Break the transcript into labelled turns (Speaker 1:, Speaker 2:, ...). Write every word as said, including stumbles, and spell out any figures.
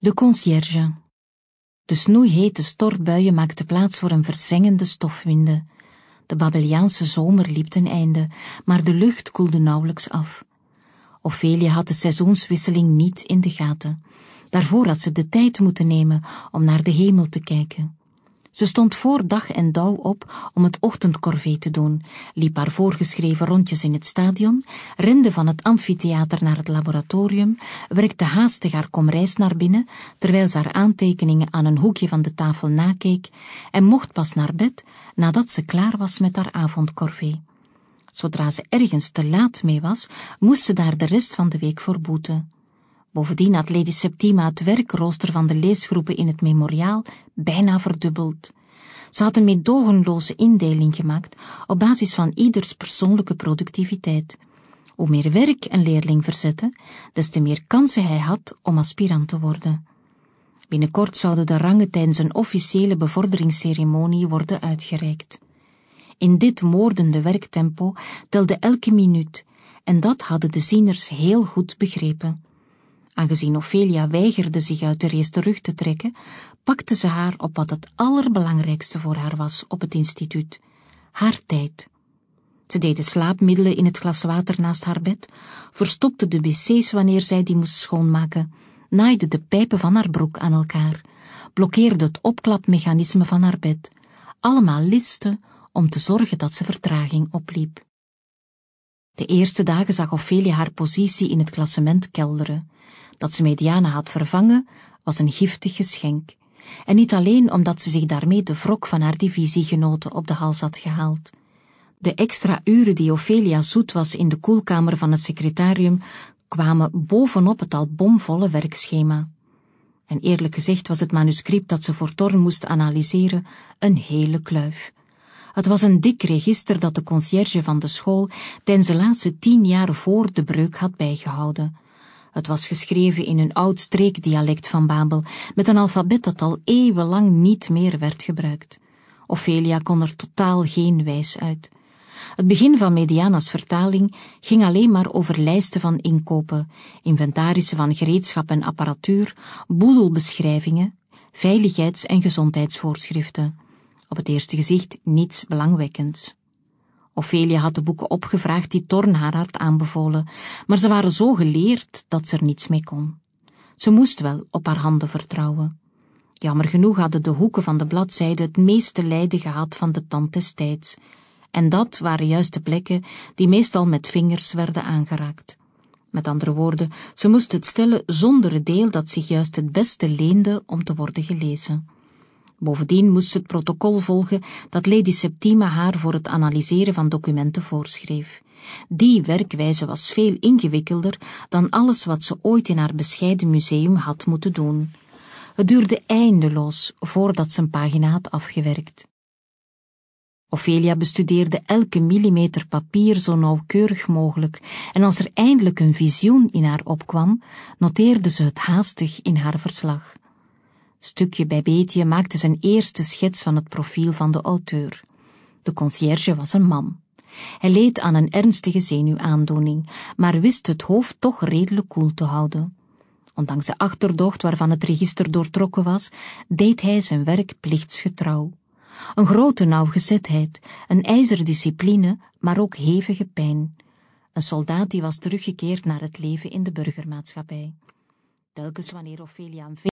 Speaker 1: De conciërge. De snoeihete stortbuien maakten plaats voor een verzengende stofwinden. De Babeliaanse zomer liep ten einde, maar de lucht koelde nauwelijks af. Ophelia had de seizoenswisseling niet in de gaten. Daarvoor had ze de tijd moeten nemen om naar de hemel te kijken. Ze stond voor dag en dauw op om het ochtendcorvée te doen, liep haar voorgeschreven rondjes in het stadion, rende van het amfitheater naar het laboratorium, werkte haastig haar komreis naar binnen, terwijl ze haar aantekeningen aan een hoekje van de tafel nakeek, en mocht pas naar bed nadat ze klaar was met haar avondcorvée. Zodra ze ergens te laat mee was, moest ze daar de rest van de week voor boeten. Bovendien had Lady Septima het werkrooster van de leesgroepen in het memoriaal bijna verdubbeld. Ze had een meedogenloze indeling gemaakt op basis van ieders persoonlijke productiviteit. Hoe meer werk een leerling verzette, des te meer kansen hij had om aspirant te worden. Binnenkort zouden de rangen tijdens een officiële bevorderingsceremonie worden uitgereikt. In dit moordende werktempo telde elke minuut, en dat hadden de zieners heel goed begrepen. Aangezien Ophelia weigerde zich uit de race terug te trekken, pakte ze haar op wat het allerbelangrijkste voor haar was op het instituut: haar tijd. Ze deed de slaapmiddelen in het glas water naast haar bed, verstopte de wc's wanneer zij die moest schoonmaken, naaide de pijpen van haar broek aan elkaar, blokkeerde het opklapmechanisme van haar bed, allemaal listen om te zorgen dat ze vertraging opliep. De eerste dagen zag Ophelia haar positie in het klassement kelderen. Dat ze Mediana had vervangen, was een giftig geschenk. En niet alleen omdat ze zich daarmee de wrok van haar divisiegenoten op de hals had gehaald. De extra uren die Ophelia zoet was in de koelkamer van het secretarium kwamen bovenop het al bomvolle werkschema. En eerlijk gezegd was het manuscript dat ze voor Thorn moest analyseren een hele kluif. Het was een dik register dat de conciërge van de school tijdens de laatste tien jaar voor de breuk had bijgehouden. Het was geschreven in een oud streekdialect van Babel, met een alfabet dat al eeuwenlang niet meer werd gebruikt. Ophelia kon er totaal geen wijs uit. Het begin van Mediana's vertaling ging alleen maar over lijsten van inkopen, inventarissen van gereedschap en apparatuur, boedelbeschrijvingen, veiligheids- en gezondheidsvoorschriften. Op het eerste gezicht niets belangwekkends. Ophelia had de boeken opgevraagd die Thorn haar had aanbevolen, maar ze waren zo geleerd dat ze er niets mee kon. Ze moest wel op haar handen vertrouwen. Jammer genoeg hadden de hoeken van de bladzijde het meeste lijden gehad van de tand des tijds, en dat waren juist de plekken die meestal met vingers werden aangeraakt. Met andere woorden, ze moest het stellen zonder het deel dat zich juist het beste leende om te worden gelezen. Bovendien moest ze het protocol volgen dat Lady Septima haar voor het analyseren van documenten voorschreef. Die werkwijze was veel ingewikkelder dan alles wat ze ooit in haar bescheiden museum had moeten doen. Het duurde eindeloos voordat ze een pagina had afgewerkt. Ophelia bestudeerde elke millimeter papier zo nauwkeurig mogelijk, en als er eindelijk een visioen in haar opkwam, noteerde ze het haastig in haar verslag. Stukje bij beetje maakte ze een eerste schets van het profiel van de auteur. De conciërge was een man. Hij leed aan een ernstige zenuwaandoening, maar wist het hoofd toch redelijk koel te houden. Ondanks de achterdocht waarvan het register doortrokken was, deed hij zijn werk plichtsgetrouw. Een grote nauwgezetheid, een ijzerdiscipline, maar ook hevige pijn. Een soldaat die was teruggekeerd naar het leven in de burgermaatschappij. Telkens wanneer Ophelia een